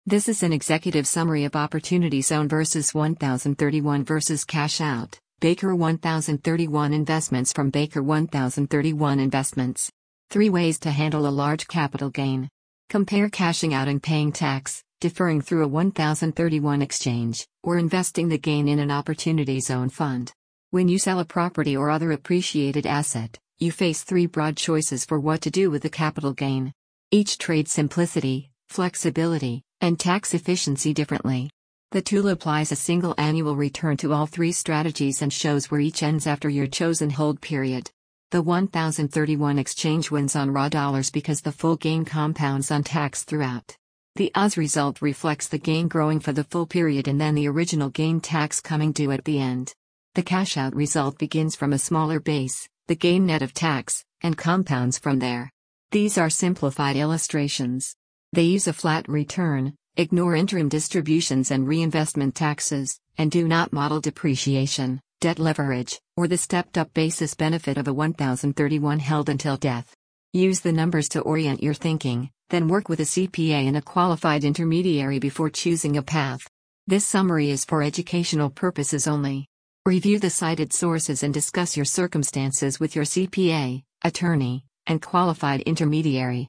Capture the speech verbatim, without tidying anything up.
This is an executive summary of Opportunity Zone versus one thousand thirty-one versus Cash Out, Baker one thousand thirty-one Investments from Baker one thousand thirty-one Investments. Three ways to handle a large capital gain. Compare cashing out and paying tax, deferring through a one thousand thirty-one exchange, or investing the gain in an Opportunity Zone fund. When you sell a property or other appreciated asset, you face three broad choices for what to do with the capital gain. Each trades simplicity, flexibility, and tax efficiency differently. The tool applies a single annual return to all three strategies and shows where each ends after your chosen hold period. The one thousand thirty-one exchange wins on raw dollars because the full gain compounds on tax throughout. The U S result reflects the gain growing for the full period and then the original gain tax coming due at the end. The cash out result begins from a smaller base, the gain net of tax, and compounds from there. These are simplified illustrations. They use a flat return, ignore interim distributions and reinvestment taxes, and do not model depreciation, debt leverage, or the stepped-up basis benefit of a one thousand thirty-one held until death. Use the numbers to orient your thinking, then work with a C P A and a qualified intermediary before choosing a path. This summary is for educational purposes only. Review the cited sources and discuss your circumstances with your C P A, attorney, and qualified intermediary.